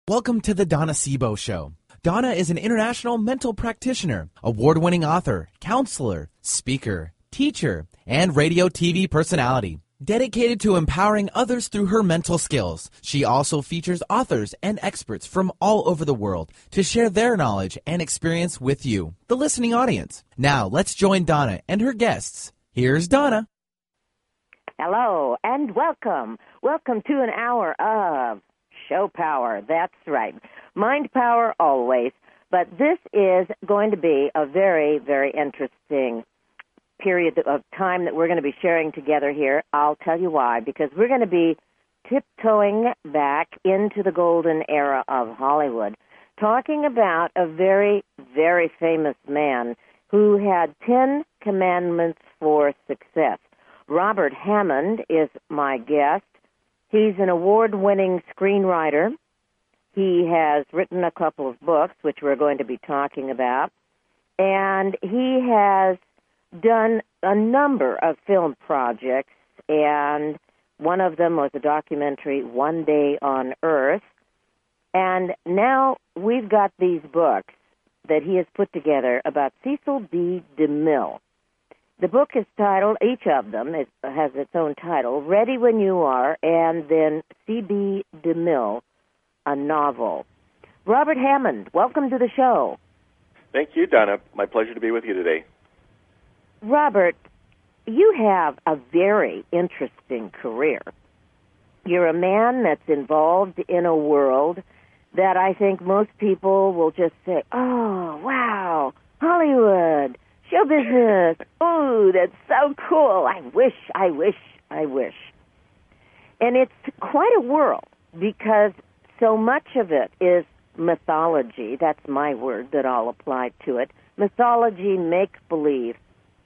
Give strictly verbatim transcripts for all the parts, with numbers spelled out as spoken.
Welcome to the Donna Sebo Show. Donna is an international mental practitioner, award-winning author, counselor, speaker, teacher, and radio T V personality. Dedicated to empowering others through her mental skills, she also features authors and experts from all over the world to share their knowledge and experience with you, the listening audience. Now, let's join Donna and her guests. Here's Donna. Hello, and welcome. Welcome to an hour of Show Power. That's right. Mind power always. But this is going to be a very, very interesting period of time that we're going to be sharing together here. I'll tell you why. Because we're going to be tiptoeing back into the golden era of Hollywood, talking about a very, very famous man who had ten commandments for success. Robert Hammond is my guest. He's an award-winning screenwriter. He has written a couple of books, which we're going to be talking about. And he has done a number of film projects, and one of them was a documentary, One Day on Earth. And now we've got these books that he has put together about Cecil B. DeMille. The book is titled, each of them is, has its own title, Ready When You Are, and then C B. DeMille, a novel. Robert Hammond, welcome to the show. Thank you, Donna. My pleasure to be with you today. Robert, you have a very interesting career. You're a man that's involved in a world that I think most people will just say, oh, wow, Hollywood, show business. Oh, that's so cool. I wish, I wish, I wish. And it's quite a world because so much of it is mythology. That's my word that I'll apply to it. Mythology, make-believe.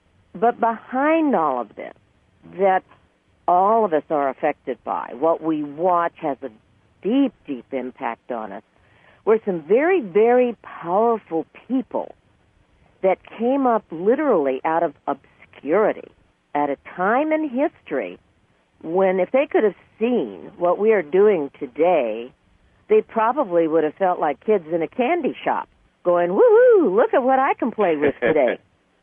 But behind all of this, that all of us are affected by, what we watch has a deep, deep impact on us, were some very, very powerful people that came up literally out of obscurity at a time in history when if they could have seen what we are doing today, they probably would have felt like kids in a candy shop going, woo-hoo, look at what I can play with today.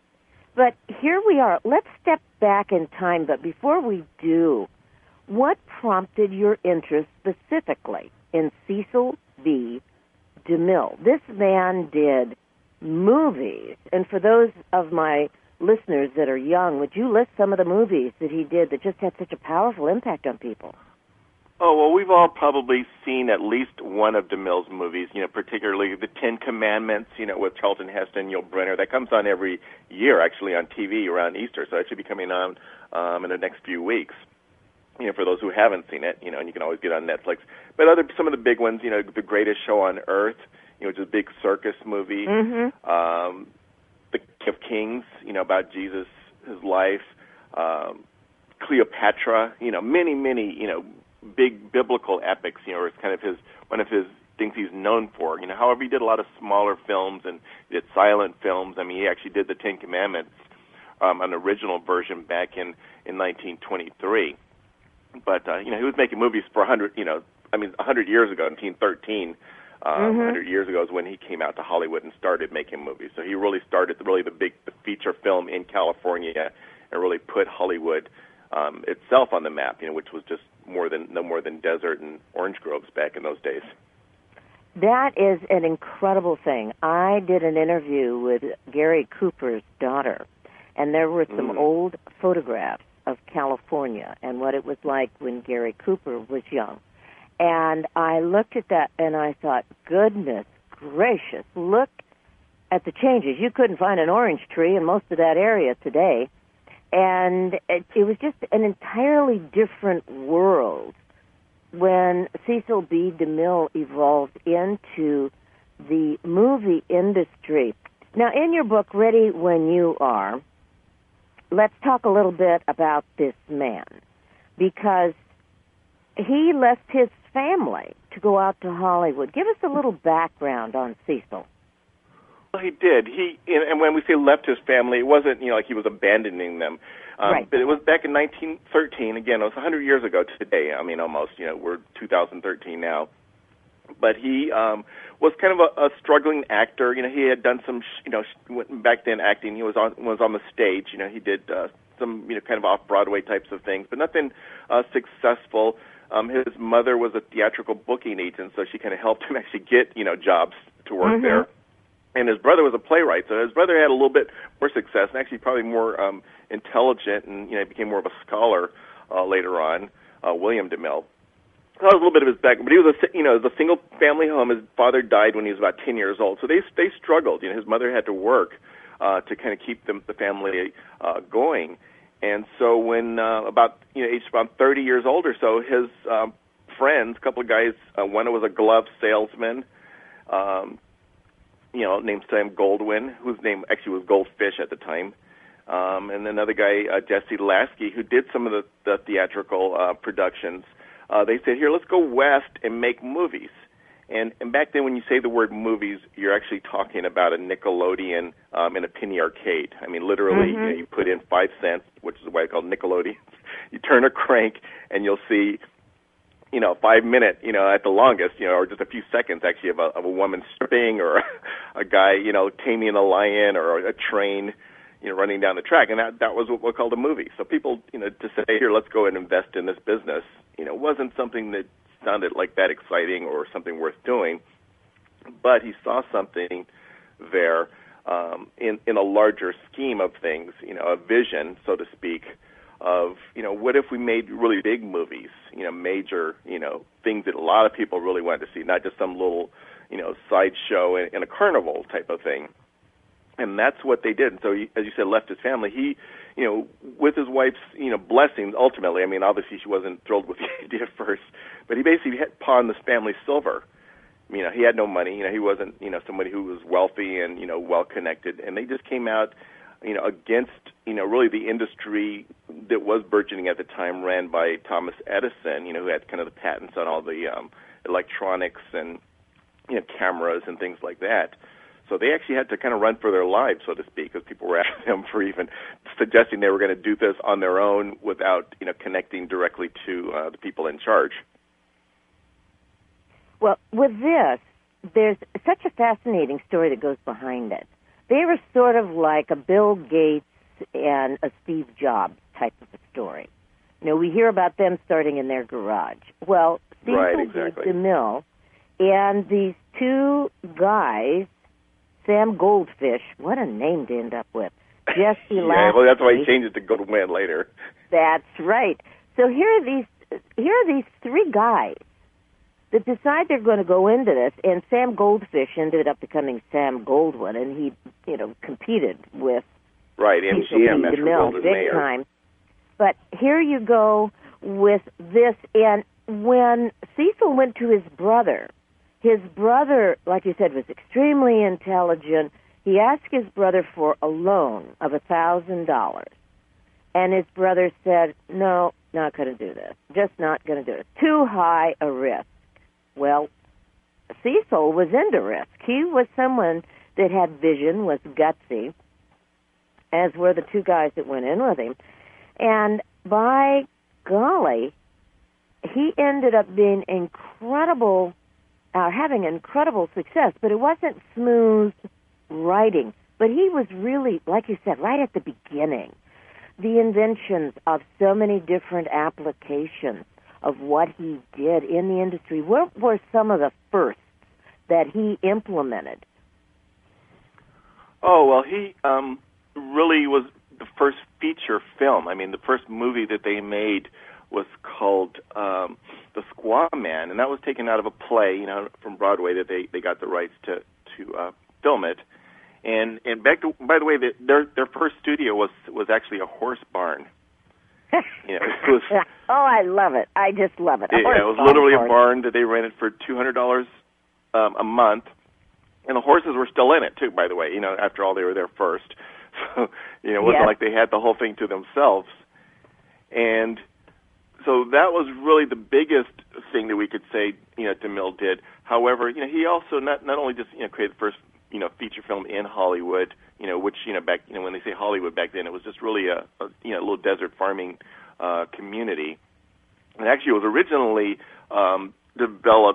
But here we are. Let's step back in time, but before we do, what prompted your interest specifically in Cecil B. DeMille? This man did movies. And for those of my listeners that are young, would you list some of the movies that he did that just had such a powerful impact on people? Oh, well, we've all probably seen at least one of DeMille's movies, you know, particularly The Ten Commandments, you know, with Charlton Heston, Yul Brynner. That comes on every year, actually, on T V around Easter, so it should be coming on um, in the next few weeks. You know, for those who haven't seen it, you know, and you can always get it on Netflix. But other some of the big ones, you know, The Greatest Show on Earth, you know, which is a big circus movie. Mm-hmm. Um, The King of Kings, you know, about Jesus, his life. Um, Cleopatra, you know, many, many, you know, big biblical epics, you know, it's kind of his one of his things he's known for. You know, however, he did a lot of smaller films and he did silent films. I mean, he actually did The Ten Commandments, um, an original version back in, in nineteen twenty-three. But, uh, you know, he was making movies for one hundred, you know, I mean, one hundred years ago, nineteen thirteen, um, mm-hmm. one hundred years ago is when he came out to Hollywood and started making movies. So he really started really the big the feature film in California and really put Hollywood um, itself on the map, you know, which was just more than no more than desert and orange groves back in those days. That is an incredible thing. I did an interview with Gary Cooper's daughter, and there were some mm. old photographs of California and what it was like when Gary Cooper was young. And I looked at that and I thought, goodness gracious, look at the changes. You couldn't find an orange tree in most of that area today. And it, it was just an entirely different world when Cecil B. DeMille evolved into the movie industry. Now, in your book, Ready When You Are, let's talk a little bit about this man, because he left his family to go out to Hollywood. Give us a little background on Cecil. Well, he did. He and when we say left his family, it wasn't, you know, like he was abandoning them. Um, right. But it was back in nineteen thirteen. Again, it was one hundred years ago today. I mean, almost. You know, we're two thousand thirteen now. but he um, was kind of a, a struggling actor. You know, he had done some, you know, back then acting. He was on was on the stage. You know, he did uh, some, you know, kind of off Broadway types of things, but nothing uh, successful. Um, his mother was a theatrical booking agent, so she kind of helped him actually get, you know, jobs to work mm-hmm. there. And his brother was a playwright, so his brother had a little bit more success and actually probably more um, intelligent, and you know, became more of a scholar uh, later on. Uh, William DeMille. That was a little bit of his background, but he was a, you know, it was a single family home. His father died when he was about ten years old, so they they struggled. You know, his mother had to work uh, to kind of keep them, the family uh, going. And so when uh, about, you know, age about thirty years old or so, his um, friends, a couple of guys, uh, one was a glove salesman, um, you know, named Sam Goldwyn, whose name actually was Goldfish at the time, um, and another guy, uh, Jesse Lasky, who did some of the, the theatrical uh, productions. Uh, they said, here, let's go west and make movies. And, and back then, when you say the word movies, you're actually talking about a Nickelodeon um, and a penny arcade. I mean, literally, mm-hmm. you know, you put in five cents, which is why it's called Nickelodeon. You turn a crank, and you'll see, you know, five minute, you know, at the longest, you know, or just a few seconds, actually, of a, of a woman stripping or a, a guy, you know, taming a lion or a train, you know, running down the track. And that, that was what we called a movie. So people, you know, to say, here, let's go and invest in this business, you know, wasn't something that sounded like that exciting or something worth doing, but he saw something there um, in in a larger scheme of things, you know, a vision, so to speak, of, you know, what if we made really big movies, you know, major, you know, things that a lot of people really wanted to see, not just some little, you know, sideshow in, in a carnival type of thing. And that's what they did. And so, he, as you said, left his family. He, you know, with his wife's, you know, blessings, ultimately, I mean, obviously she wasn't thrilled with the idea at first, but he basically had pawned this family silver. You know, he had no money. You know, he wasn't, you know, somebody who was wealthy and, you know, well-connected. And they just came out, you know, against, you know, really the industry that was burgeoning at the time, ran by Thomas Edison, you know, who had kind of the patents on all the um, electronics and, you know, cameras and things like that. So they actually had to kind of run for their lives, so to speak, because people were asking them for even suggesting they were going to do this on their own without, you know, connecting directly to uh, the people in charge. Well, with this, there's such a fascinating story that goes behind it. They were sort of like a Bill Gates and a Steve Jobs type of a story. You know, we hear about them starting in their garage. Well, Cecil right, exactly. DeMille and these two guys, Sam Goldfish, what a name to end up with. Jesse Yeah, well, that's why he changed it to Goldwyn later. That's right. So here are these here are these three guys that decide they're going to go into this, and Sam Goldfish ended up becoming Sam Goldwyn, and he, you know, competed with right M G M, Metro Goldwyn big Mayer. time. But here you go with this, and when Cecil went to his brother. His brother, like you said, was extremely intelligent. He asked his brother for a loan of a thousand dollars. And his brother said, no, not going to do this. Just not going to do it. Too high a risk. Well, Cecil was into risk. He was someone that had vision, was gutsy, as were the two guys that went in with him. And by golly, he ended up being incredible Uh, having incredible success, but it wasn't smooth writing. But he was really, like you said, right at the beginning. The inventions of so many different applications of what he did in the industry. What were some of the firsts that he implemented? Oh, well, he um, really was the first feature film. I mean, the first movie that they made was called um, The Squaw Man, and that was taken out of a play, you know, from Broadway that they, they got the rights to to uh, film it. And and back to, by the way, the, their their first studio was was actually a horse barn. You know, it was, oh, I love it! I just love it. it, it was literally a barn that they rented for two hundred dollars um, a month, and the horses were still in it too. By the way, you know, after all, they were there first, so you know, it wasn't yes. like they had the whole thing to themselves. And so that was really the biggest thing that we could say, you know, DeMille did. However, you know, he also not not only just, you know, created the first, you know, feature film in Hollywood, you know, which, you know, back, you know, when they say Hollywood back then, it was just really a, a you know, little desert farming uh, community. And actually, it was originally um, developed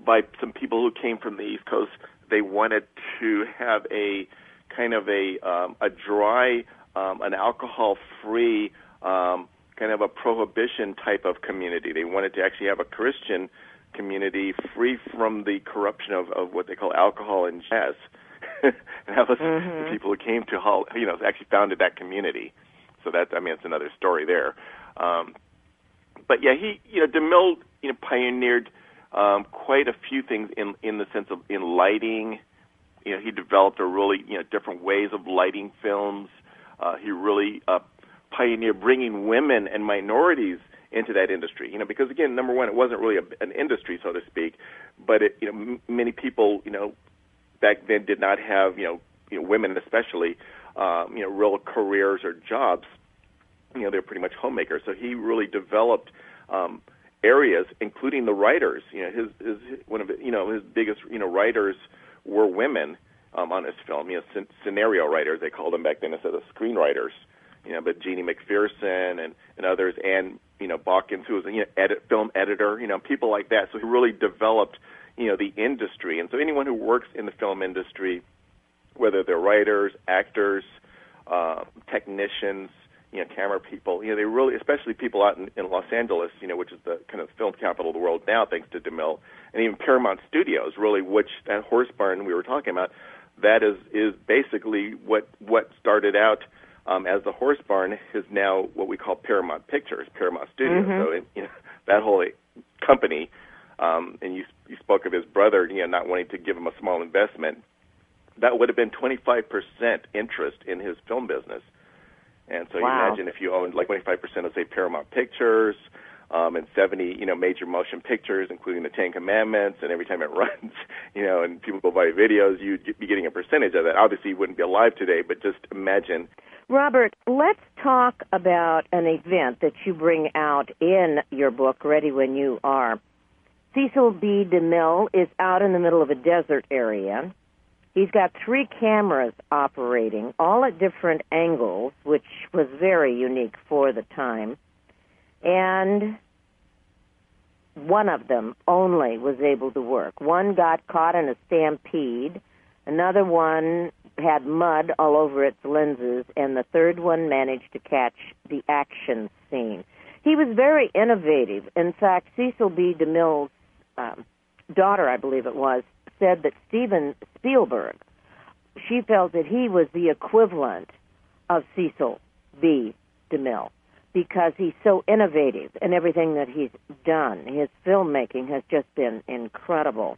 by some people who came from the East Coast. They wanted to have a kind of a um, a dry, um, an alcohol-free, um, kind of a prohibition type of community. They wanted to actually have a Christian community free from the corruption of, of what they call alcohol and jazz. And that was mm-hmm. the people who came to Hull, you know, actually founded that community. So that, I mean, it's another story there. Um, but yeah, he, you know, DeMille, you know, pioneered um, quite a few things in in the sense of in lighting. You know, he developed a really, you know, different ways of lighting films. Uh, he really uh, pioneered bringing women and minorities into that industry. You know, because again, number one, it wasn't really a, an industry, so to speak, but it, you know, m- many people, you know, back then did not have, you know, you know, women especially, um, you know, real careers or jobs. You know, they're pretty much homemakers. So he really developed um, areas, including the writers. You know, his, his one of you know his biggest you know writers were women um, on his film. You know, sc- scenario writers they called them back then instead of screenwriters. You know, but Jeannie McPherson and, and others, and you know Balkins, who was a you know, edit, film editor. You know, people like that. So he really developed you know the industry. And so anyone who works in the film industry, whether they're writers, actors, uh, technicians, you know, camera people, you know, they really, especially people out in, in Los Angeles, you know, which is the kind of film capital of the world now, thanks to DeMille, and even Paramount Studios, really, which that horse barn we were talking about, that is is basically what what started out um, as the horse barn is now what we call Paramount Pictures, Paramount Studios. Mm-hmm. So, it, you know, that whole company, um, and you you spoke of his brother, you know, not wanting to give him a small investment. That would have been twenty-five percent interest in his film business. And so wow. you imagine if you owned like twenty-five percent of, say, Paramount Pictures um, and seventy, you know, major motion pictures, including the Ten Commandments, and every time it runs, you know, and people go buy videos, you'd be getting a percentage of that. Obviously, you wouldn't be alive today, but just imagine. Robert, let's talk about an event that you bring out in your book, Ready When You Are. Cecil B. DeMille is out in the middle of a desert area. He's got three cameras operating, all at different angles, which was very unique for the time. And one of them only was able to work. One got caught in a stampede. Another one had mud all over its lenses. And the third one managed to catch the action scene. He was very innovative. In fact, Cecil B. DeMille's um, daughter, I believe it was, said that Steven Spielberg, she felt that he was the equivalent of Cecil B. DeMille because he's so innovative in everything that he's done. His filmmaking has just been incredible.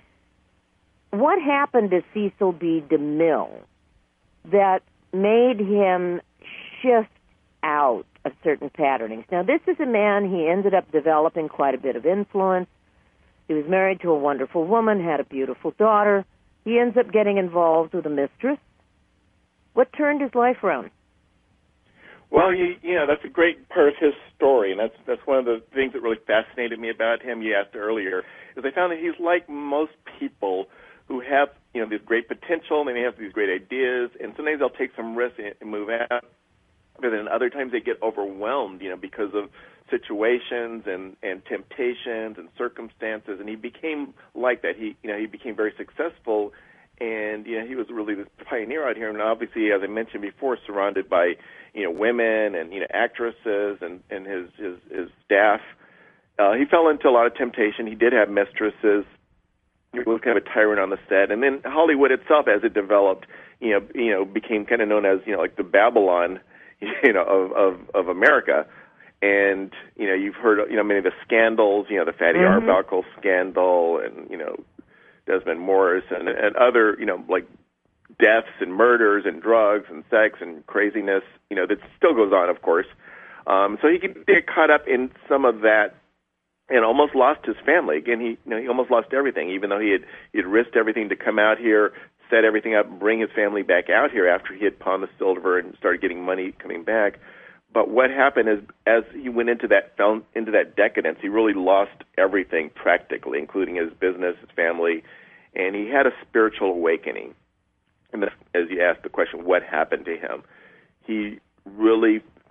What happened to Cecil B. DeMille that made him shift out of certain patternings? Now, this is a man, he ended up developing quite a bit of influence. He was married to a wonderful woman, had a beautiful daughter. He ends up getting involved with a mistress. What turned his life around? Well, you, you know, that's a great part of his story, and that's that's one of the things that really fascinated me about him. You asked earlier, is I found that he's like most people who have, you know, this great potential, and they have these great ideas, and sometimes they'll take some risks and move out. But then other times they get overwhelmed, you know, because of situations and, and temptations and circumstances. And he became like that. He, you know, he became very successful, and you know, he was really this pioneer out here. And obviously, as I mentioned before, surrounded by you know women and you know actresses and and his his, his staff. Uh, he fell into a lot of temptation. He did have mistresses. He was kind of a tyrant on the set, and then Hollywood itself, as it developed, you know, you know, became kind of known as you know like the Babylon, you know, of, of, of America. And, you know, you've heard, you know, many of the scandals, you know, the Fatty mm-hmm. Arbuckle scandal and, you know, Desmond Morris and, and other, you know, like deaths and murders and drugs and sex and craziness, you know, that still goes on, of course. Um, so he could get caught up in some of that and almost lost his family. Again, he, you know, he almost lost everything, even though he had, he had risked everything to come out here, set everything up, bring his family back out here after he had pawned the silver and started getting money coming back. But what happened is, as he went into that fell into that decadence, he really lost everything practically, including his business, his family, and he had a spiritual awakening. And as you asked the question, what happened to him? He really,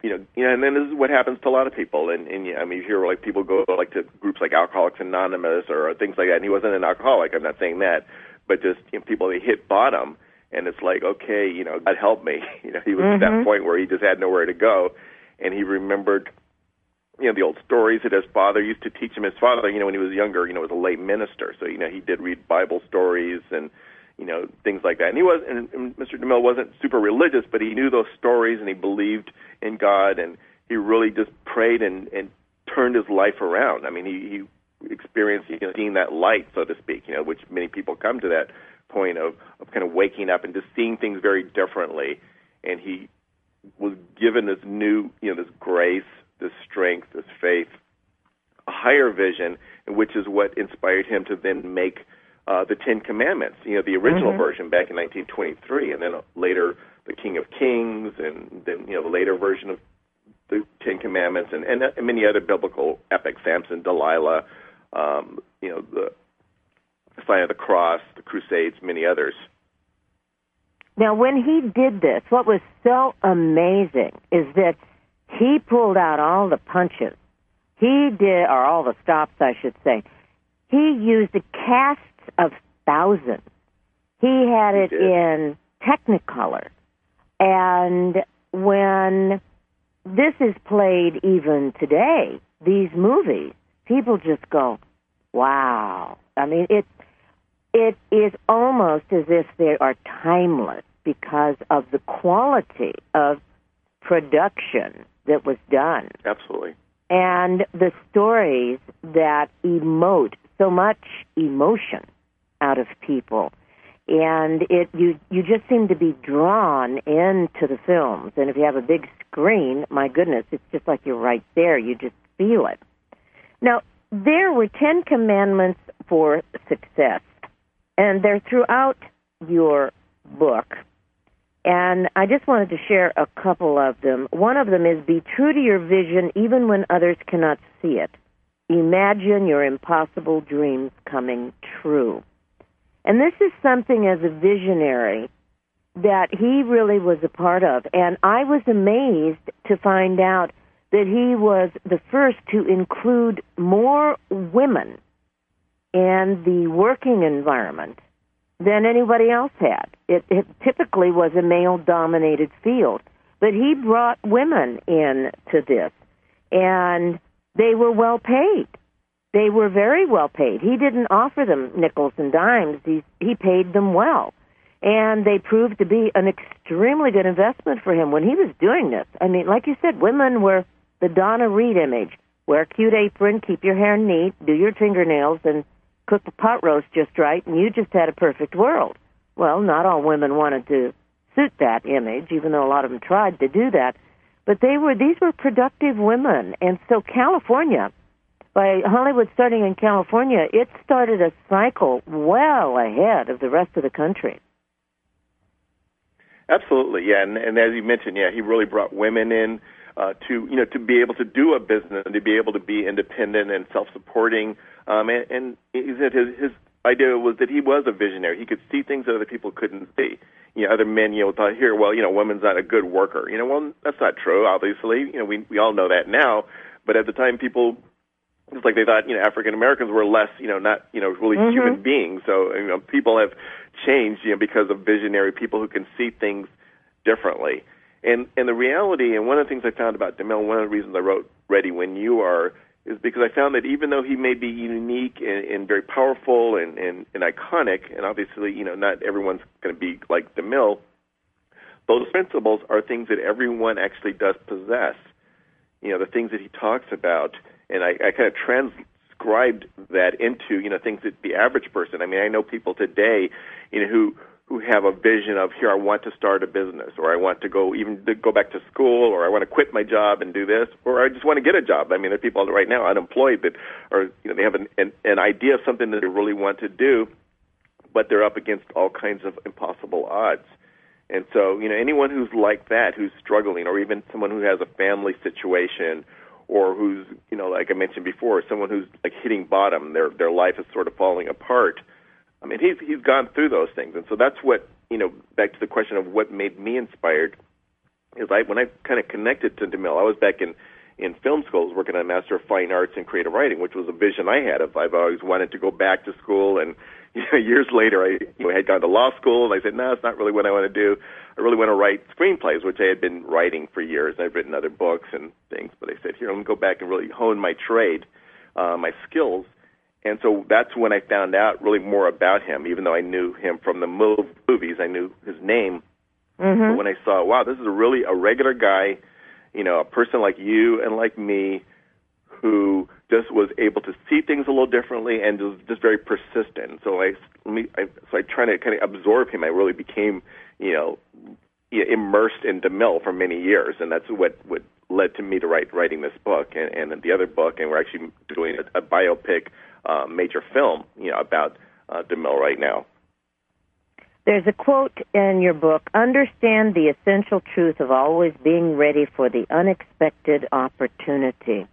you know, you know, and then this is what happens to a lot of people. And, and I mean, you hear like people go like to groups like Alcoholics Anonymous or things like that. And he wasn't an alcoholic. I'm not saying that, but just you know, people they hit bottom, and it's like, okay, you know, God help me. You know, he was mm-hmm. at that point where he just had nowhere to go, and he remembered, you know, the old stories that his father used to teach him. His father, you know, when he was younger, you know, was a lay minister, so you know, he did read Bible stories and, you know, things like that. And he was, and, and Mister DeMille wasn't super religious, but he knew those stories and he believed in God, and he really just prayed and, and turned his life around. I mean, he, he experienced, you know, seeing that light, so to speak, you know, which many people come to that point of, of kind of waking up and just seeing things very differently. And he was given this new, you know, this grace, this strength, this faith, a higher vision, which is what inspired him to then make Uh, the Ten Commandments, you know, the original mm-hmm. version back in nineteen twenty-three, and then later the King of Kings, and then, you know, the later version of the Ten Commandments, and, and, and many other biblical epics, Samson, Delilah, um, you know, the Sign of the Cross, the Crusades, many others. Now, when he did this, what was so amazing is that he pulled out all the punches. He did, or all the stops, I should say. He used a cast of thousands. He had it he in Technicolor. And when this is played even today, these movies, people just go, wow. I mean, it, it is almost as if they are timeless because of the quality of production that was done. Absolutely. And the stories that emote so much emotion out of people, and it you you just seem to be drawn into the films. And if you have a big screen, my goodness, it's just like you're right there. You just feel it. Now, there were Ten Commandments for success, and they're throughout your book. And I just wanted to share a couple of them. One of them is be true to your vision even when others cannot see it. Imagine your impossible dreams coming true. And this is something as a visionary that he really was a part of. And I was amazed to find out that he was the first to include more women in the working environment than anybody else had. It, it typically was a male-dominated field. But he brought women into this, and they were well paid. They were very well paid. He didn't offer them nickels and dimes. He, he paid them well. And they proved to be an extremely good investment for him when he was doing this. I mean, like you said, women were the Donna Reed image. Wear a cute apron, keep your hair neat, do your fingernails, and cook the pot roast just right, and you just had a perfect world. Well, not all women wanted to suit that image, even though a lot of them tried to do that. But they were these were productive women. And so California, by Hollywood starting in California, it started a cycle well ahead of the rest of the country. Absolutely, yeah. And, and as you mentioned, yeah, he really brought women in uh, to, you know, to be able to do a business and to be able to be independent and self-supporting. Um, and, and his, his idea was that he was a visionary. He could see things that other people couldn't see. You know, other men, you know, thought here, well, you know, women's not a good worker. You know, well, that's not true, obviously. You know, we we all know that now. But at the time, people, it's like they thought, you know, African Americans were less, you know, not, you know, really mm-hmm. human beings. So, you know, people have changed, you know, because of visionary people who can see things differently. And and the reality, and one of the things I found about DeMille, one of the reasons I wrote Ready When You Are, is because I found that even though he may be unique and, and very powerful and, and, and iconic, and obviously, you know, not everyone's going to be like DeMille, those principles are things that everyone actually does possess. You know, the things that he talks about, and I, I kind of transcribed that into, you know, things that the average person, I mean, I know people today, you know, who who have a vision of, here, I want to start a business, or I want to go even to go back to school, or I want to quit my job and do this, or I just want to get a job. I mean, there are people right now unemployed that are, you know, they have an, an, an idea of something that they really want to do, but they're up against all kinds of impossible odds. And so, you know, anyone who's like that, who's struggling, or even someone who has a family situation, or who's, you know, like I mentioned before, someone who's like hitting bottom, their their life is sort of falling apart. I mean, he's he's gone through those things, and so that's what, you know, back to the question of what made me inspired. is I when I kind of connected to DeMille, I was back in, in film school, I was working on a Master of Fine Arts in Creative Writing, which was a vision I had of I've always wanted to go back to school. And you know, years later, I you know, had gone to law school, and I said, no, it's not really what I want to do. I really want to write screenplays, which I had been writing for years. I've written other books and things, but I said, here, I'm going to go back and really hone my trade, uh, my skills. And so that's when I found out really more about him, even though I knew him from the mov- movies. I knew his name. Mm-hmm. But when I saw, wow, this is a really a regular guy, you know, a person like you and like me who just was able to see things a little differently and was just very persistent. So I, let me, I so I tried to kind of absorb him. I really became, you know, immersed in DeMille for many years, and that's what, what led to me to write writing this book and, and the other book. And we're actually doing a, a biopic uh, major film, you know, about uh, DeMille right now. There's a quote in your book, understand the essential truth of always being ready for the unexpected opportunity.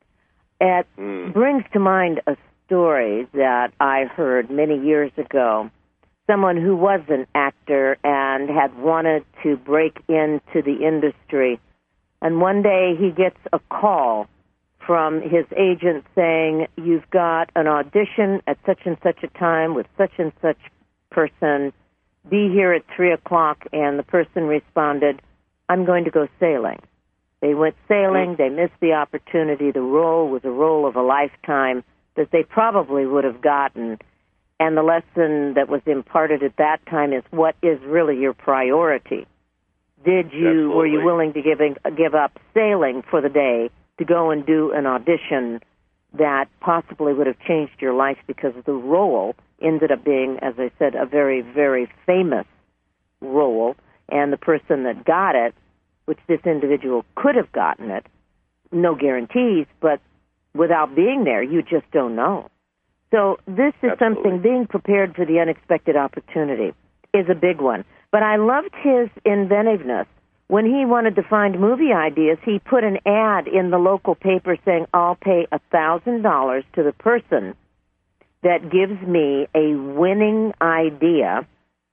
It mm. brings to mind a story that I heard many years ago. Someone who was an actor and had wanted to break into the industry. And one day he gets a call from his agent saying, you've got an audition at such and such a time with such and such person. Be here at three o'clock. And the person responded, I'm going to go sailing. They went sailing. They missed the opportunity. The role was a role of a lifetime that they probably would have gotten. And the lesson that was imparted at that time is, what is really your priority? Did you, Absolutely. Were you willing to give, give up sailing for the day to go and do an audition that possibly would have changed your life, because the role ended up being, as I said, a very, very famous role, and the person that got it, which this individual could have gotten it, no guarantees, but without being there, you just don't know. So this is Absolutely. something, being prepared for the unexpected opportunity is a big one. But I loved his inventiveness. When he wanted to find movie ideas, he put an ad in the local paper saying, I'll pay one thousand dollars to the person that gives me a winning idea.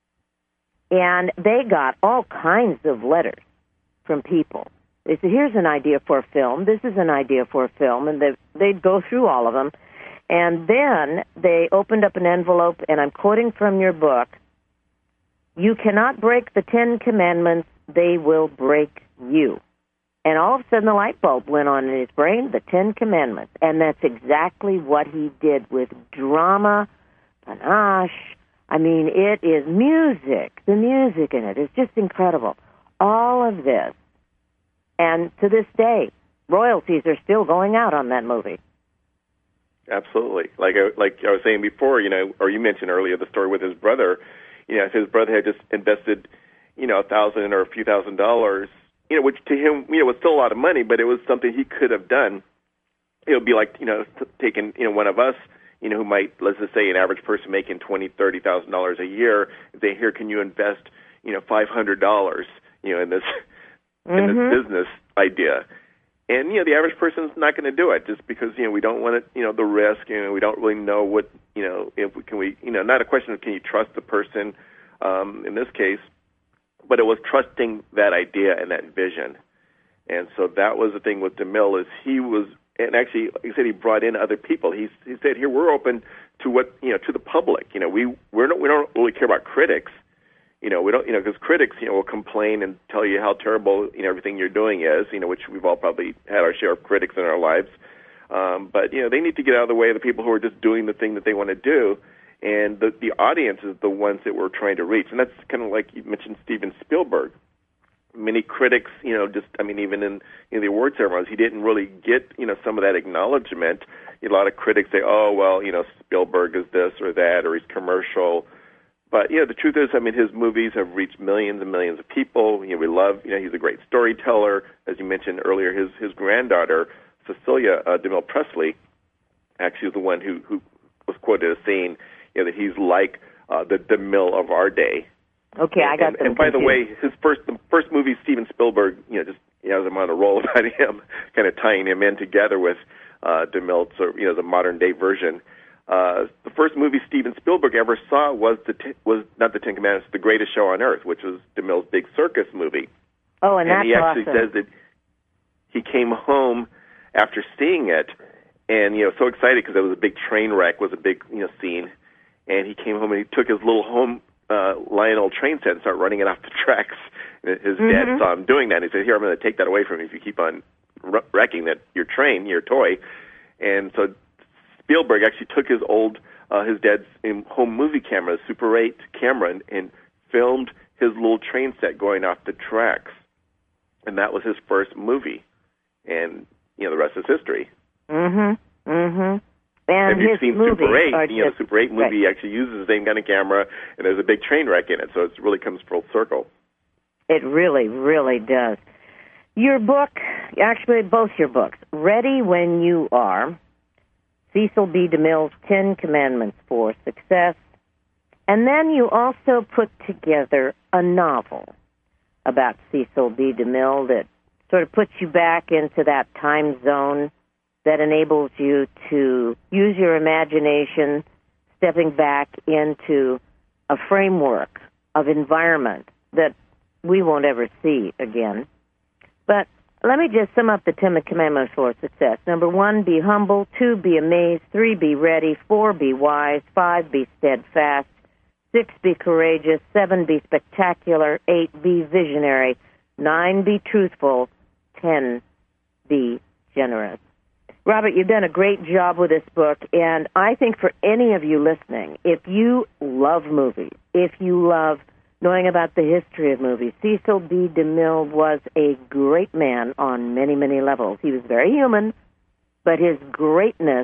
And they got all kinds of letters from people. They said, here's an idea for a film. This is an idea for a film. And they, they'd go through all of them. And then they opened up an envelope, and I'm quoting from your book, you cannot break the Ten Commandments, they will break you. And all of a sudden the light bulb went on in his brain, the Ten Commandments. And that's exactly what he did with drama, panache. I mean, it is music. The music in it is just incredible. All of this. And to this day, royalties are still going out on that movie. Absolutely. Like I, like I was saying before, you know, or you mentioned earlier the story with his brother. You know, if his brother had just invested, you know, a thousand or a few thousand dollars, you know, which to him, you know, was still a lot of money, but it was something he could have done. It would be like, you know, taking, you know, one of us, you know, who might, let's just say an average person making twenty, thirty thousand dollars a year, if they hear, can you invest, you know, five hundred dollars, you know, in this, mm-hmm. in this business idea. And, you know, the average person's not going to do it just because, you know, we don't want it, you know, the risk, you know, we don't really know what, you know, if we can we, you know, not a question of can you trust the person um, in this case, but it was trusting that idea and that vision. And so that was the thing with DeMille is he was, and actually, like I said, he brought in other people. He, he said, here, we're open to what, you know, to the public. You know, we, we're not, we don't really care about critics. You know, we don't, you know, because critics, you know, will complain and tell you how terrible, you know, everything you're doing is, you know, which we've all probably had our share of critics in our lives. Um, but, you know, they need to get out of the way of the people who are just doing the thing that they want to do. And the, the audience is the ones that we're trying to reach. And that's kind of like you mentioned Steven Spielberg. Many critics, you know, just, I mean, even in, in the award ceremonies, he didn't really get, you know, some of that acknowledgement. A lot of critics say, oh, well, you know, Spielberg is this or that, or he's commercial. But, you know, the truth is, I mean, his movies have reached millions and millions of people. You know, we love, you know, he's a great storyteller. As you mentioned earlier, his his granddaughter, Cecilia uh, DeMille Presley, actually is the one who, who was quoted as saying, you know, that he's like uh, the DeMille of our day. Okay, and, I got and, them and by confused. the way, his first the first movie, Steven Spielberg, you know, just you know, as I'm on a roll about him, kind of tying him in together with uh, DeMille, so you know, the modern day version. Uh, the first movie Steven Spielberg ever saw was the t- was not the Ten Commandments, The Greatest Show on Earth, which was DeMille's big circus movie. Oh, and, and that's he actually awesome. says that he came home after seeing it, and you know, so excited because it was a big train wreck, was a big you know scene, and he came home and he took his little home uh, Lionel train set and started running it off the tracks. And his mm-hmm. dad saw him doing that, and he said, "Here, I'm going to take that away from you if you keep on wrecking that your train, your toy." And so Spielberg actually took his old, uh, his dad's home movie camera, the Super eight camera, and, and filmed his little train set going off the tracks. And that was his first movie. And, you know, the rest is history. Mm-hmm, mm-hmm. And if you've his seen movies Super eight, are you know, just, the Super eight movie right. actually uses the same kind of camera, and there's a big train wreck in it, so it really comes full circle. It really, really does. Your book, actually both your books, Ready When You Are, Cecil B. DeMille's Ten Commandments for Success, and then you also put together a novel about Cecil B. DeMille that sort of puts you back into that time zone that enables you to use your imagination, stepping back into a framework of environment that we won't ever see again. But let me just sum up the Ten Commandments for Success. Number one, be humble. Two, be amazed. Three, be ready. Four, be wise. Five, be steadfast. Six, be courageous. Seven, be spectacular. Eight, be visionary. Nine, be truthful. Ten, be generous. Robert, you've done a great job with this book, and I think for any of you listening, if you love movies, if you love knowing about the history of movies, Cecil B. DeMille was a great man on many, many levels. He was very human, but his greatness,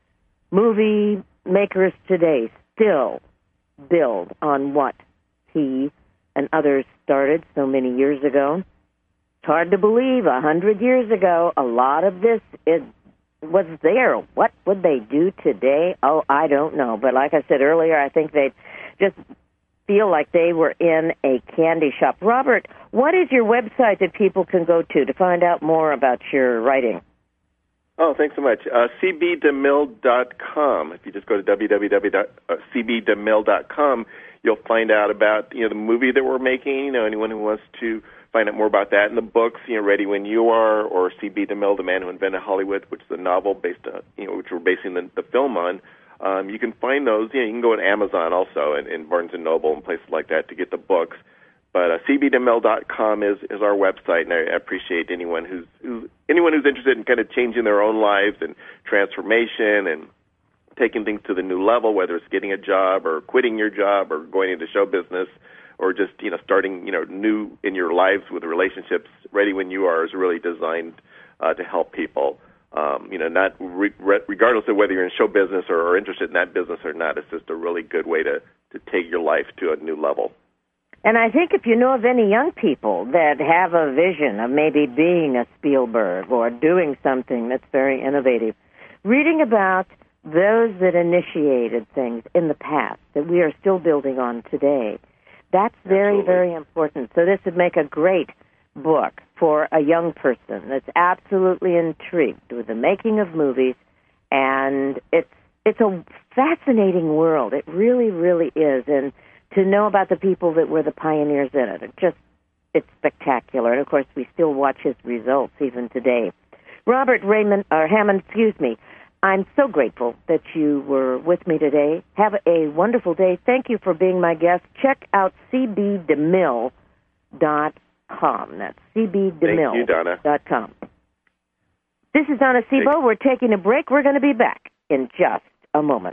movie makers today still build on what he and others started so many years ago. It's hard to believe a hundred years ago, a lot of this is, was there. What would they do today? Oh, I don't know. But like I said earlier, I think they'd just feel like they were in a candy shop. Robert, what is your website that people can go to to find out more about your writing? Oh, thanks so much. Uh, c b demille dot com. If you just go to w w w dot c b demille dot com, you'll find out about you know the movie that we're making. You know, anyone who wants to find out more about that, and the books, you know, Ready When You Are, or C B DeMille, The Man Who Invented Hollywood, which is a novel based, on, you know, which we're basing the, the film on. Um, you can find those. You know, you can go to Amazon also, and, and Barnes and Noble and places like that to get the books. But uh, c b demille dot com is, is our website, and I appreciate anyone who's, who's anyone who's interested in kind of changing their own lives and transformation and taking things to the new level, whether it's getting a job or quitting your job or going into show business or just you know starting you know new in your lives with relationships. Ready When You Are is really designed uh, to help people. Um, you know, not re- regardless of whether you're in show business or, or interested in that business or not. It's just a really good way to, to take your life to a new level. And I think if you know of any young people that have a vision of maybe being a Spielberg or doing something that's very innovative, reading about those that initiated things in the past that we are still building on today, that's very, Absolutely. very important. So this would make a great book for a young person that's absolutely intrigued with the making of movies, and it's it's a fascinating world. It really, really is, and to know about the people that were the pioneers in it, it just it's spectacular. And of course, we still watch his results even today. Robert Raymond or Hammond, excuse me. I'm so grateful that you were with me today. Have a wonderful day. Thank you for being my guest. Check out c b demille dot com. That's c b demille dot com. This is Donna Sebo. We're taking a break. We're going to be back in just a moment.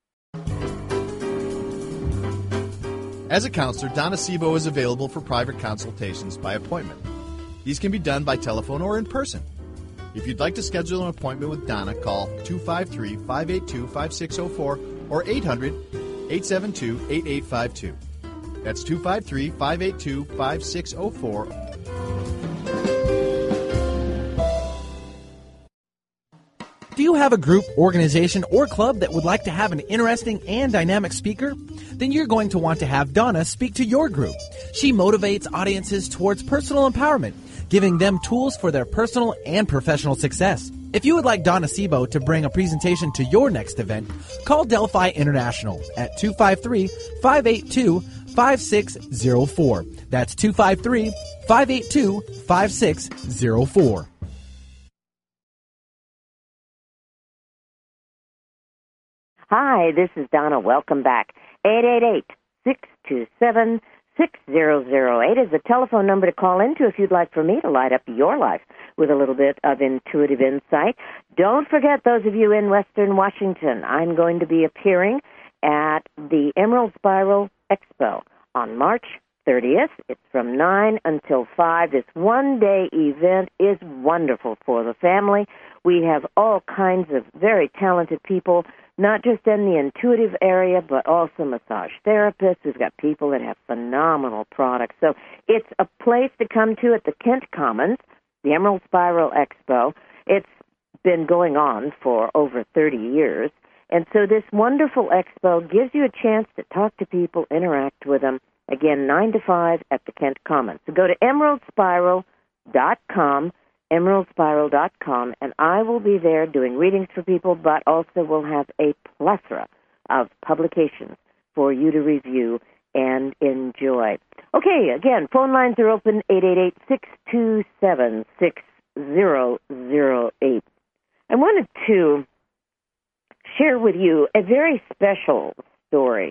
As a counselor, Donna Sebo is available for private consultations by appointment. These can be done by telephone or in person. If you'd like to schedule an appointment with Donna, call two five three, five eight two, five six zero four or eight hundred, eight seven two, eight eight five two. That's two five three, five eight two, five six zero four. Do you have a group, organization, or club that would like to have an interesting and dynamic speaker? Then you're going to want to have Donna speak to your group. She motivates audiences towards personal empowerment, giving them tools for their personal and professional success. If you would like Donna Sebo to bring a presentation to your next event, call Delphi International at two five three, five eight two, five six zero four. That's two five three, five eight two, five six zero four. Hi, this is Donna. Welcome back. eight eight eight, six two seven, six zero zero eight is the telephone number to call into if you'd like for me to light up your life with a little bit of intuitive insight. Don't forget, those of you in Western Washington, I'm going to be appearing at the Emerald Spiral Expo on March thirtieth. It's from nine until five. This one-day event is wonderful for the family. We have all kinds of very talented people, not just in the intuitive area, but also massage therapists. We've got people that have phenomenal products. So it's a place to come to at the Kent Commons, the Emerald Spiral Expo. It's been going on for over thirty years. And so this wonderful expo gives you a chance to talk to people, interact with them. Again, nine to five at the Kent Commons. So go to emerald spiral dot com, emerald spiral dot com, and I will be there doing readings for people, but also will have a plethora of publications for you to review and enjoy. Okay, again, phone lines are open, eight eight eight, six two seven, six zero zero eight. I wanted to share with you a very special story.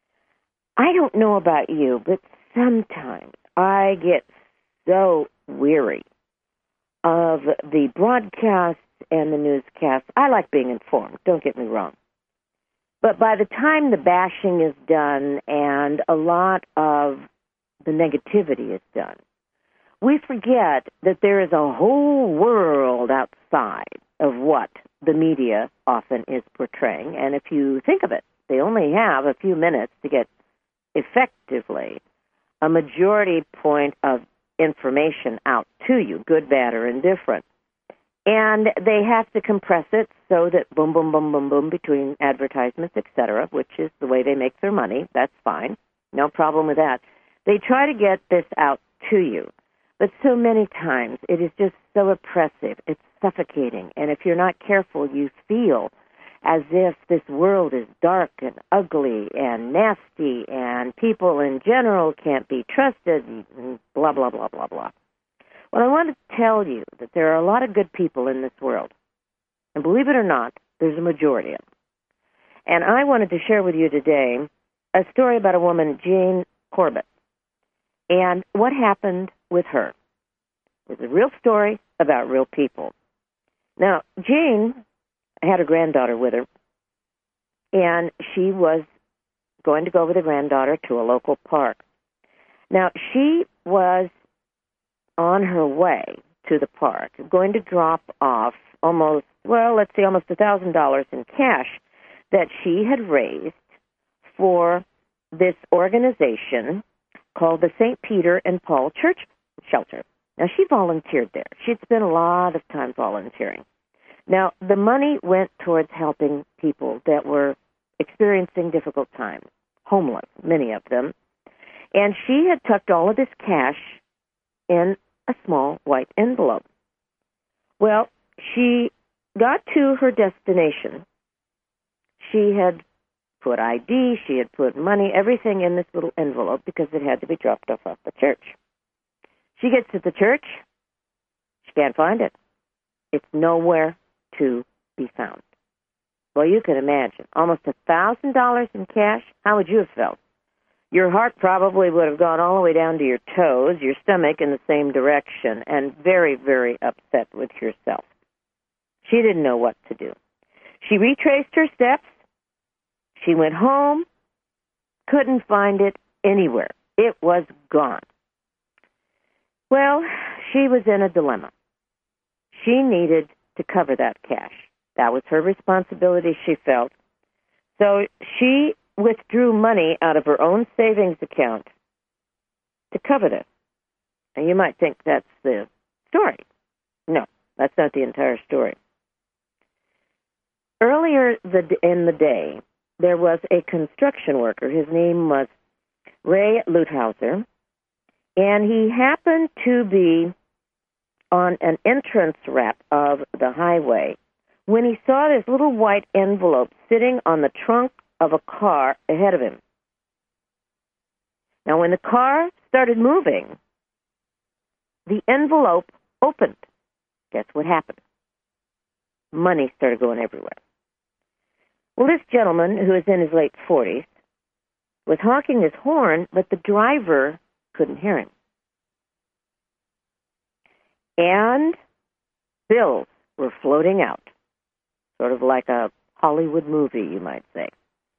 I don't know about you, but sometimes I get so weary of the broadcasts and the newscasts. I like being informed, don't get me wrong. But by the time the bashing is done and a lot of the negativity is done, we forget that there is a whole world outside of what the media often is portraying. And if you think of it, they only have a few minutes to get effectively a majority point of information out to you, good, bad, or indifferent. And they have to compress it so that boom, boom, boom, boom, boom, between advertisements, et cetera, which is the way they make their money. That's fine. No problem with that. They try to get this out to you. But so many times it is just so oppressive. It's suffocating. And if you're not careful, you feel as if this world is dark and ugly and nasty and people in general can't be trusted and blah, blah, blah, blah, blah. Well, I want to tell you that there are a lot of good people in this world. And believe it or not, there's a majority of them. And I wanted to share with you today a story about a woman, Jane Corbett, and what happened with her. It's a real story about real people. Now, Jane had a granddaughter with her, and she was going to go with the granddaughter to a local park. Now, she was on her way to the park, going to drop off almost, well, let's say almost one thousand dollars in cash that she had raised for this organization called the Saint Peter and Paul Church Shelter. Now, she volunteered there. She'd spent a lot of time volunteering. Now, the money went towards helping people that were experiencing difficult times, homeless, many of them. And she had tucked all of this cash in a small white envelope. Well, she got to her destination. She had put I D, she had put money, everything in this little envelope because it had to be dropped off at the church. She gets to the church. She can't find it. It's nowhere to be found. Well, you can imagine, almost a thousand dollars in cash. How would you have felt? Your heart probably would have gone all the way down to your toes, your stomach in the same direction, and very, very upset with yourself. She didn't know what to do. She retraced her steps. She went home, couldn't find it anywhere. It was gone. Well, she was in a dilemma. She needed to cover that cash. That was her responsibility, she felt. So she withdrew money out of her own savings account to cover this. And you might think that's the story. No, that's not the entire story. Earlier in the day, there was a construction worker. His name was Ray Luthauser, and he happened to be on an entrance ramp of the highway when he saw this little white envelope sitting on the trunk of a car ahead of him. Now, when the car started moving, the envelope opened. Guess what happened? Money started going everywhere. Well, this gentleman, who is in his late forties, was honking his horn, but the driver couldn't hear him. And bills were floating out, sort of like a Hollywood movie, you might say.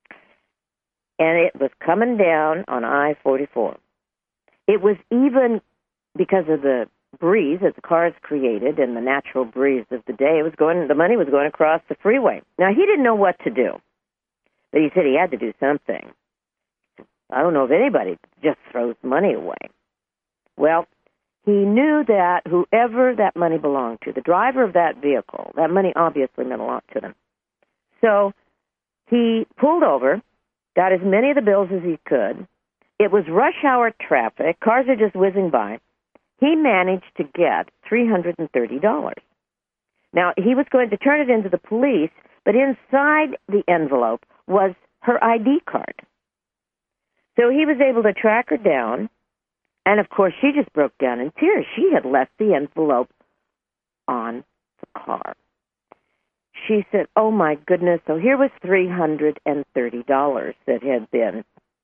And it was coming down on I forty-four. It was even, because of the breeze that the cars created and the natural breeze of the day, it was going, the money was going across the freeway. Now, he didn't know what to do, but he said he had to do something. I don't know if anybody just throws money away. Well, he knew that whoever that money belonged to, the driver of that vehicle, that money obviously meant a lot to them. So he pulled over, got as many of the bills as he could. It was rush hour traffic. Cars are just whizzing by. He managed to get three hundred thirty dollars. Now, he was going to turn it into the police, but inside the envelope was her I D card. So he was able to track her down, and of course, she just broke down in tears. She had left the envelope on the car. She said, oh my goodness, so here was three hundred thirty dollars that had been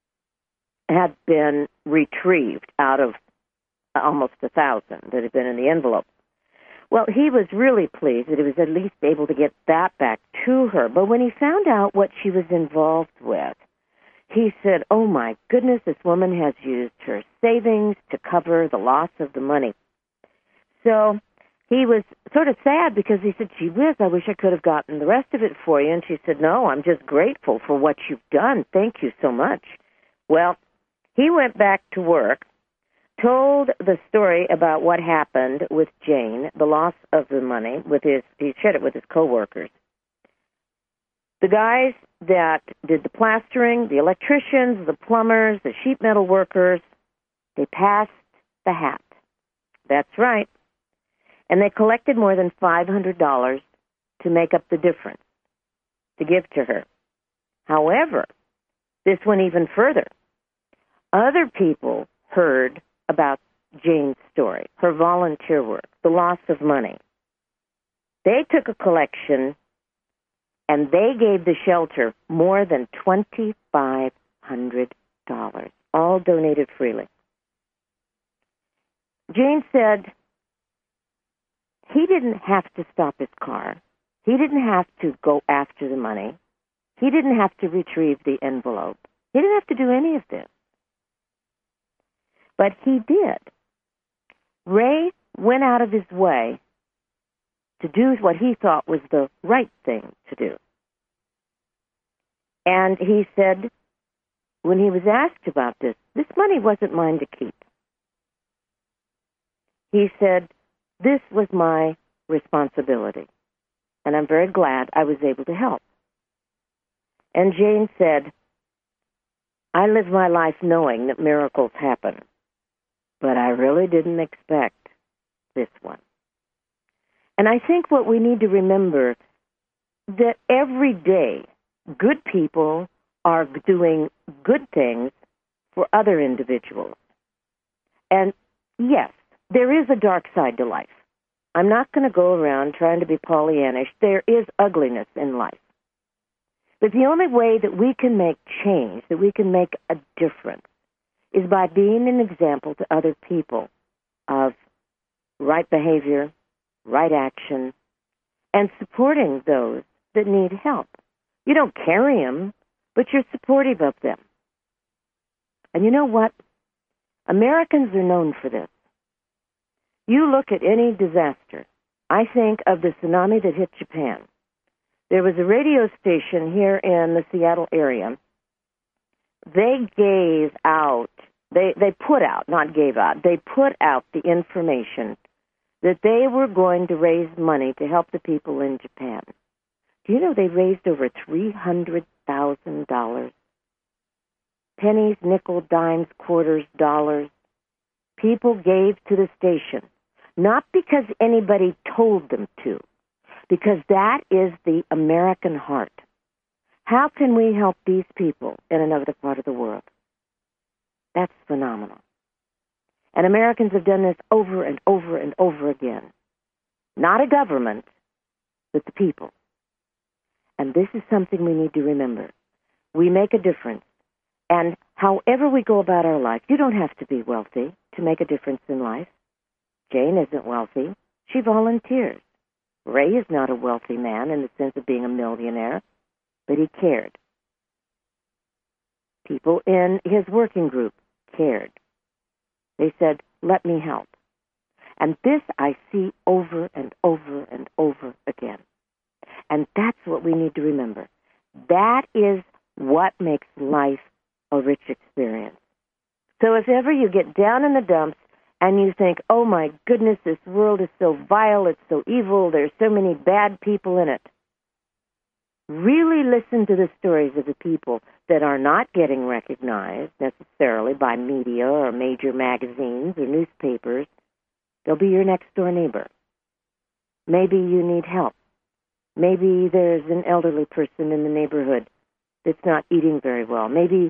had been retrieved out of almost a thousand that had been in the envelope. Well, he was really pleased that he was at least able to get that back to her. But when he found out what she was involved with, he said, oh my goodness, this woman has used her savings to cover the loss of the money. So he was sort of sad because he said, gee whiz, I wish I could have gotten the rest of it for you. And she said, no, I'm just grateful for what you've done. Thank you so much. Well, he went back to work, told the story about what happened with Jane, the loss of the money, with his, he shared it with his coworkers. The guys that did the plastering, the electricians, the plumbers, the sheet metal workers, they passed the hat. That's right. And they collected more than five hundred dollars to make up the difference, to give to her. However, this went even further. Other people heard about Jane's story, her volunteer work, the loss of money. They took a collection and they gave the shelter more than twenty-five hundred dollars, all donated freely. Jane said he didn't have to stop his car. He didn't have to go after the money. He didn't have to retrieve the envelope. He didn't have to do any of this. But he did. Ray went out of his way to do what he thought was the right thing to do. And he said, when he was asked about this, this money wasn't mine to keep. He said, this was my responsibility, and I'm very glad I was able to help. And Jane said, I live my life knowing that miracles happen, but I really didn't expect this one. And I think what we need to remember, that every day good people are doing good things for other individuals. And yes, there is a dark side to life. I'm not going to go around trying to be Pollyannish. There is ugliness in life. But the only way that we can make change, that we can make a difference, is by being an example to other people of right behavior, right action, and supporting those that need help. You don't carry them, but you're supportive of them. And you know what? Americans are known for this. You look at any disaster. I think of the tsunami that hit Japan. There was a radio station here in the Seattle area. They gave out, they, they put out, not gave out, they put out the information that they were going to raise money to help the people in Japan. Do you know they raised over three hundred thousand dollars? Pennies, nickel, dimes, quarters, dollars. People gave to the station, not because anybody told them to, because that is the American heart. How can we help these people in another part of the world? That's phenomenal. And Americans have done this over and over and over again. Not a government, but the people. And this is something we need to remember. We make a difference. And however we go about our life, you don't have to be wealthy to make a difference in life. Jane isn't wealthy. She volunteers. Ray is not a wealthy man in the sense of being a millionaire, but he cared. People in his working group cared. They said, let me help. And this I see over and over and over again. And that's what we need to remember. That is what makes life a rich experience. So if ever you get down in the dumps and you think, oh my goodness, this world is so vile, it's so evil, there's so many bad people in it, really listen to the stories of the people that are not getting recognized necessarily by media or major magazines or newspapers. They'll be your next-door neighbor. Maybe you need help. Maybe there's an elderly person in the neighborhood that's not eating very well. Maybe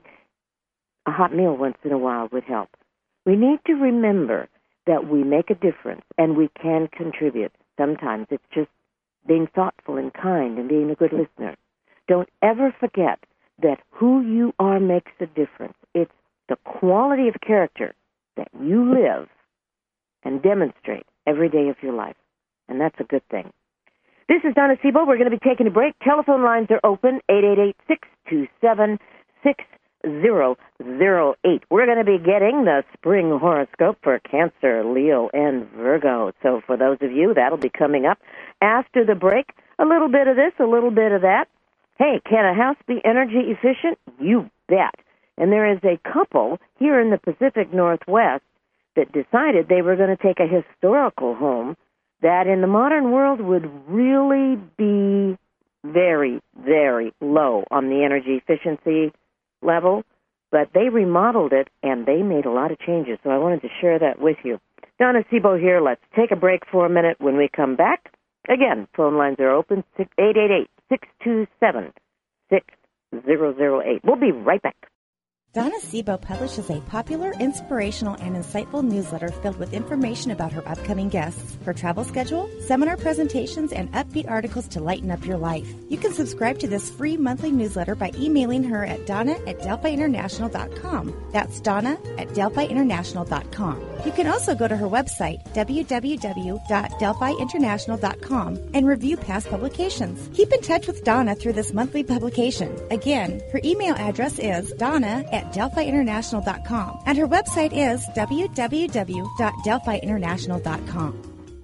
a hot meal once in a while would help. We need to remember that we make a difference and we can contribute. Sometimes it's just being thoughtful and kind and being a good listener. Don't ever forget that who you are makes a difference. It's the quality of character that you live and demonstrate every day of your life. And that's a good thing. This is Donna Sebo. We're going to be taking a break. Telephone lines are open, eight eight eight, six two seven, six zero zero eight. We're going to be getting the spring horoscope for Cancer, Leo, and Virgo. So for those of you, that'll be coming up after the break. A little bit of this, a little bit of that. Hey, can a house be energy efficient? You bet. And there is a couple here in the Pacific Northwest that decided they were going to take a historical home that in the modern world would really be very, very low on the energy efficiency level, but they remodeled it and they made a lot of changes, so I wanted to share that with you. Donna Sebo here. Let's take a break for a minute. When we come back, again, phone lines are open, eight eight eight, six two seven, six zero zero eight. We'll be right back. Donna Sebo publishes a popular, inspirational, and insightful newsletter filled with information about her upcoming guests, her travel schedule, seminar presentations, and upbeat articles to lighten up your life. You can subscribe to this free monthly newsletter by emailing her at donna at delphi international dot com. That's Donna at delphi international dot com. You can also go to her website, w w w dot delphi international dot com, and review past publications. Keep in touch with Donna through this monthly publication. Again, her email address is donna at delphi international dot com, and her website is w w w dot delphi international dot com.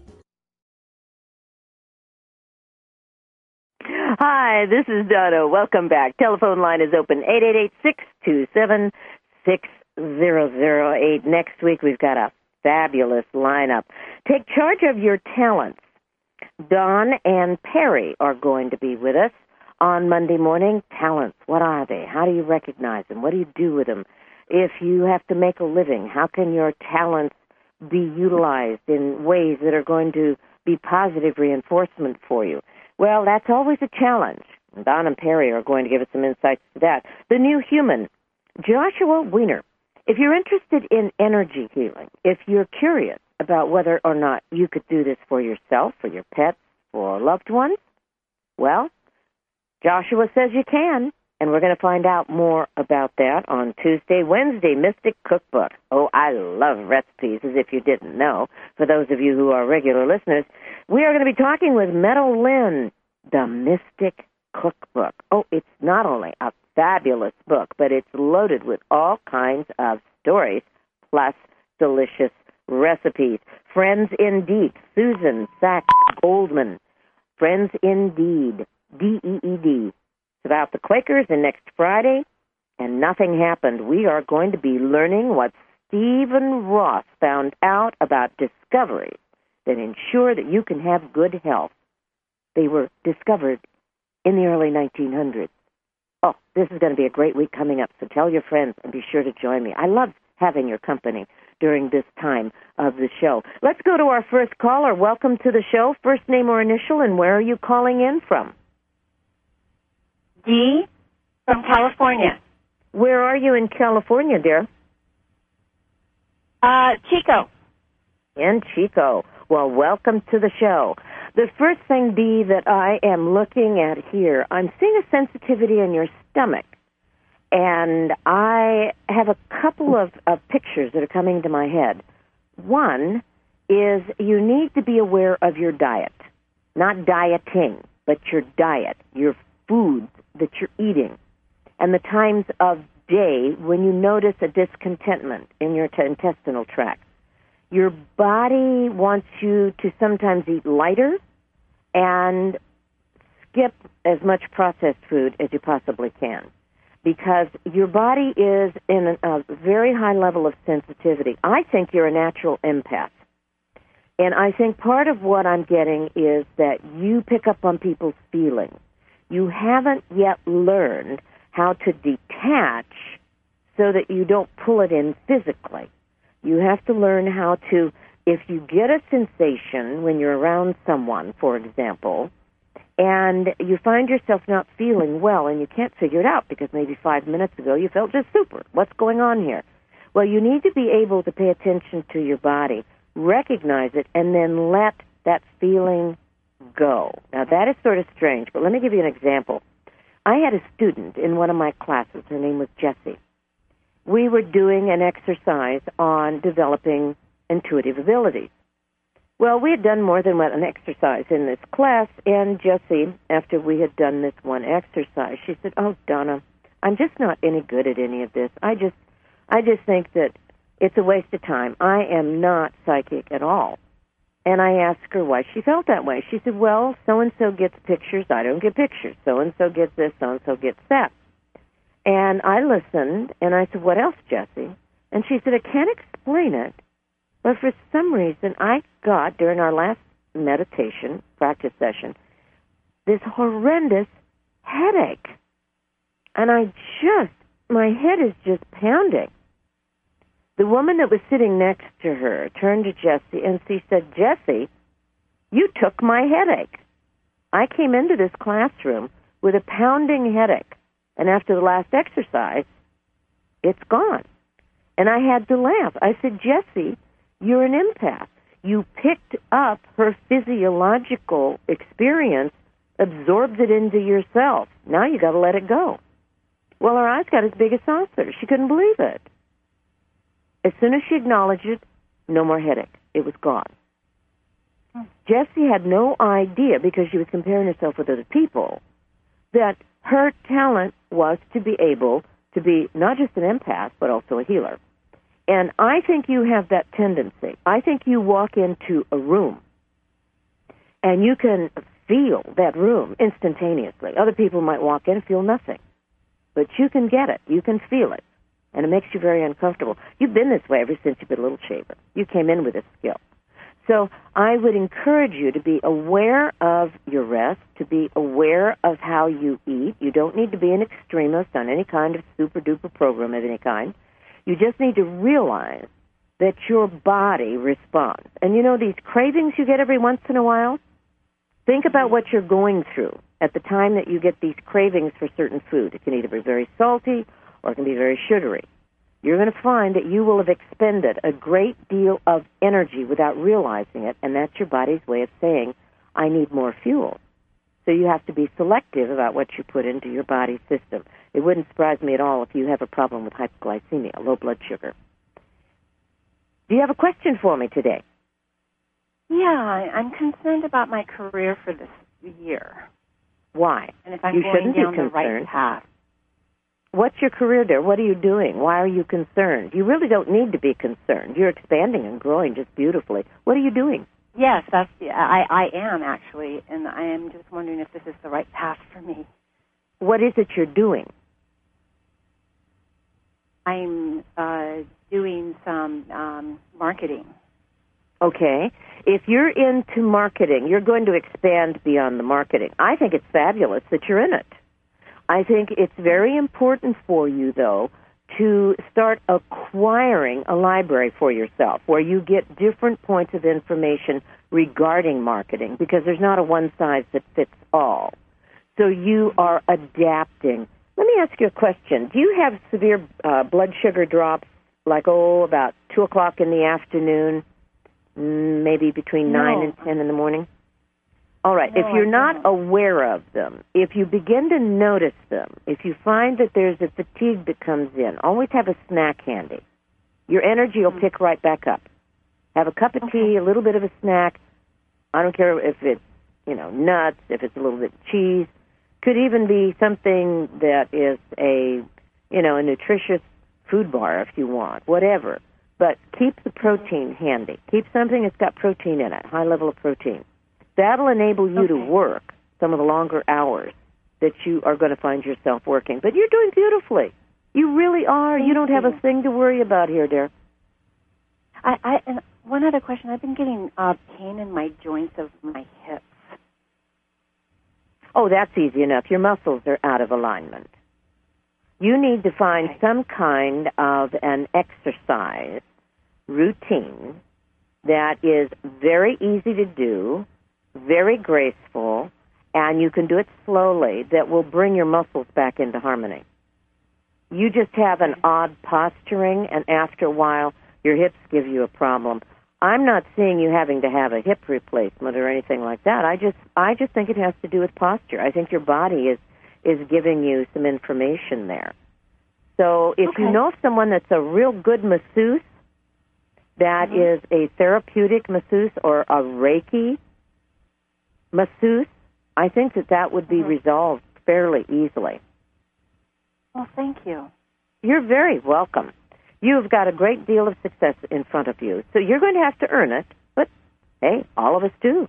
Hi, this is Donna. Welcome back. Telephone line is open, eight eight eight, six two seven, six zero zero eight. Next week, we've got a fabulous lineup. Take charge of your talents. Don and Perry are going to be with us on Monday morning. Talents, what are they? How do you recognize them? What do you do with them? If you have to make a living, how can your talents be utilized in ways that are going to be positive reinforcement for you? Well, that's always a challenge. Don and Perry are going to give us some insights to that. The New Human, Joshua Weiner. If you're interested in energy healing, if you're curious about whether or not you could do this for yourself, for your pets, for loved ones, well, Joshua says you can, and we're going to find out more about that on Tuesday. Wednesday, Mystic Cookbook. Oh, I love recipes, as if you didn't know. For those of you who are regular listeners, we are going to be talking with Meadow Lynn, the Mystic Cookbook. Oh, it's not only a fabulous book, but it's loaded with all kinds of stories, plus delicious recipes. Friends Indeed, Susan Sachs Goldman. Friends Indeed. D E E D. It's about the Quakers, and next Friday, and nothing happened. We are going to be learning what Stephen Ross found out about discoveries that ensure that you can have good health. They were discovered in the early nineteen hundreds. Oh, this is going to be a great week coming up, so tell your friends and be sure to join me. I love having your company during this time of the show. Let's go to our first caller. Welcome to the show. First name or initial, and where are you calling in from? Dee from California. Where are you in California, dear? Uh, Chico. In Chico. Well, welcome to the show. The first thing, Dee, that I am looking at here, I'm seeing a sensitivity in your stomach. And I have a couple of, of pictures that are coming to my head. One is you need to be aware of your diet. Not dieting, but your diet, your foods that you're eating, and the times of day when you notice a discontentment in your t- intestinal tract. Your body wants you to sometimes eat lighter and skip as much processed food as you possibly can, because your body is in a, a very high level of sensitivity. I think you're a natural empath. And I think part of what I'm getting is that you pick up on people's feelings. You haven't yet learned how to detach so that you don't pull it in physically. You have to learn how to, if you get a sensation when you're around someone, for example, and you find yourself not feeling well and you can't figure it out because maybe five minutes ago you felt just super. What's going on here? Well, you need to be able to pay attention to your body, recognize it, and then let that feeling go. Now, that is sort of strange, but let me give you an example. I had a student in one of my classes. Her name was Jessie. We were doing an exercise on developing intuitive abilities. Well, we had done more than one exercise in this class, and Jessie, after we had done this one exercise, she said, "Oh, Donna, I'm just not any good at any of this. I just, I just think that it's a waste of time. I am not psychic at all." And I asked her why she felt that way. She said, "Well, so-and-so gets pictures. I don't get pictures. So-and-so gets this. So-and-so gets that." And I listened, and I said, "What else, Jessie?" And she said, "I can't explain it, but for some reason I got, during our last meditation practice session, this horrendous headache. And I just, my head is just pounding." The woman that was sitting next to her turned to Jessie and she said, "Jessie, you took my headache. I came into this classroom with a pounding headache, and after the last exercise, it's gone." And I had to laugh. I said, "Jessie, you're an empath. You picked up her physiological experience, absorbed it into yourself. Now you got to let it go." Well, her eyes got as big as saucers. She couldn't believe it. As soon as she acknowledged it, no more headache. It was gone. Hmm. Jessie had no idea, because she was comparing herself with other people, that her talent was to be able to be not just an empath, but also a healer. And I think you have that tendency. I think you walk into a room, and you can feel that room instantaneously. Other people might walk in and feel nothing. But you can get it. You can feel it. And it makes you very uncomfortable. You've been this way ever since you've been a little shaver. You came in with this skill. So I would encourage you to be aware of your rest, to be aware of how you eat. You don't need to be an extremist on any kind of super-duper program of any kind. You just need to realize that your body responds. And you know these cravings you get every once in a while? Think about what you're going through at the time that you get these cravings for certain food. It can either be very salty or it can be very sugary. You're going to find that you will have expended a great deal of energy without realizing it, and that's your body's way of saying, "I need more fuel." So you have to be selective about what you put into your body's system. It wouldn't surprise me at all if you have a problem with hypoglycemia, low blood sugar. Do you have a question for me today? Yeah, I'm concerned about my career for this year. Why? And if I'm you going shouldn't down be the concerned. right path. What's your career there? What are you doing? Why are you concerned? You really don't need to be concerned. You're expanding and growing just beautifully. What are you doing? Yes, that's, I, I am actually, and I am just wondering if this is the right path for me. What is it you're doing? I'm uh, doing some um, marketing. Okay. If you're into marketing, you're going to expand beyond the marketing. I think it's fabulous that you're in it. I think it's very important for you, though, to start acquiring a library for yourself where you get different points of information regarding marketing, because there's not a one-size-that-fits-all. So you are adapting. Let me ask you a question. Do you have severe uh, blood sugar drops, like, oh, about two o'clock in the afternoon, maybe between No. nine and ten in the morning? All right. No, if you're I not don't. aware of them, if you begin to notice them, if you find that there's a fatigue that comes in, always have a snack handy. Your energy will pick right back up. Have a cup of Okay. tea, a little bit of a snack. I don't care if it's, you know, nuts, if it's a little bit of cheese. Could even be something that is a, you know, a nutritious food bar if you want, whatever. But keep the protein handy. Keep something that's got protein in it, high level of protein. That'll enable you to Okay. work some of the longer hours that you are going to find yourself working. But you're doing beautifully. You really are. Thank you don't have you. a thing to worry about here, dear. I, I and one other question. I've been getting uh, pain in my joints of my hips. Oh, that's easy enough. Your muscles are out of alignment. You need to find Okay. some kind of an exercise routine that is very easy to do, very graceful, and you can do it slowly, that will bring your muscles back into harmony. You just have an odd posturing, and after a while, your hips give you a problem. I'm not seeing you having to have a hip replacement or anything like that. I just, I just think it has to do with posture. I think your body is, is giving you some information there. So if Okay. you know of someone that's a real good masseuse, that Mhm. is a therapeutic masseuse or a Reiki masseuse, I think that that would be Mhm. resolved fairly easily. Well, thank you. You're very welcome. You've got a great deal of success in front of you. So you're going to have to earn it, but hey, all of us do.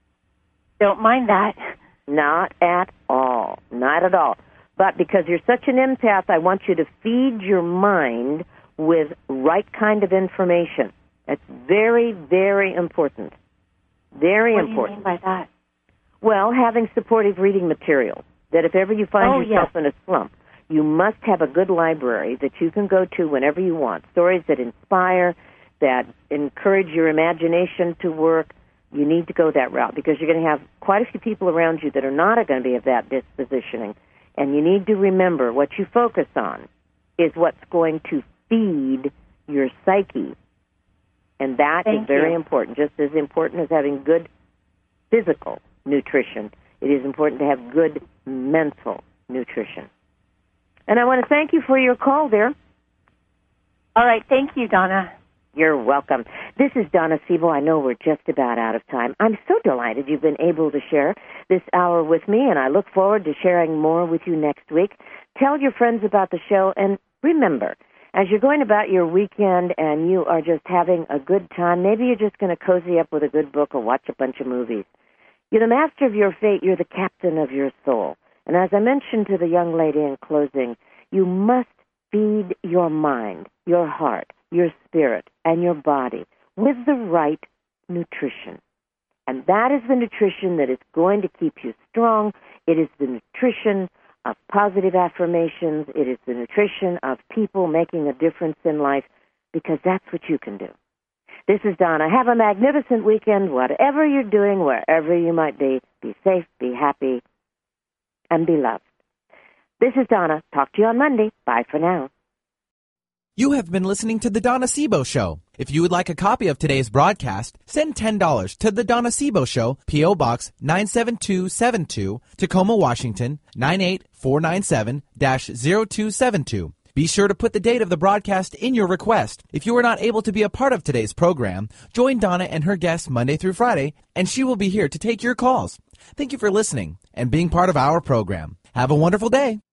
Don't mind that. Not at all. Not at all. But because you're such an empath, I want you to feed your mind with right kind of information. That's very, very important. Very What important. do you mean by that? Well, having supportive reading material. That if ever you find Oh, yourself yes. in a slump, you must have a good library that you can go to whenever you want. Stories that inspire, that encourage your imagination to work. You need to go that route because you're going to have quite a few people around you that are not going to be of that dispositioning. And you need to remember what you focus on is what's going to feed your psyche. And that Thank is very you. important, just as important as having good physical nutrition. It is important to have good mental nutrition. And I want to thank you for your call, dear. All right. Thank you, Donna. You're welcome. This is Donna Siebel. I know we're just about out of time. I'm so delighted you've been able to share this hour with me, and I look forward to sharing more with you next week. Tell your friends about the show, and remember, as you're going about your weekend and you are just having a good time, maybe you're just going to cozy up with a good book or watch a bunch of movies. You're the master of your fate. You're the captain of your soul. And as I mentioned to the young lady in closing, you must feed your mind, your heart, your spirit, and your body with the right nutrition. And that is the nutrition that is going to keep you strong. It is the nutrition of positive affirmations. It is the nutrition of people making a difference in life, because that's what you can do. This is Donna. Have a magnificent weekend, whatever you're doing, wherever you might be. Be safe, be happy, and be loved. This is Donna. Talk to you on Monday. Bye for now. You have been listening to The Donna Siebel Show. If you would like a copy of today's broadcast, send ten dollars to The Donna Siebel Show, P O. Box nine seven two seven two, Tacoma, Washington, nine eight four nine seven dash zero two seven two. Be sure to put the date of the broadcast in your request. If you are not able to be a part of today's program, join Donna and her guests Monday through Friday, and she will be here to take your calls. Thank you for listening and being part of our program. Have a wonderful day.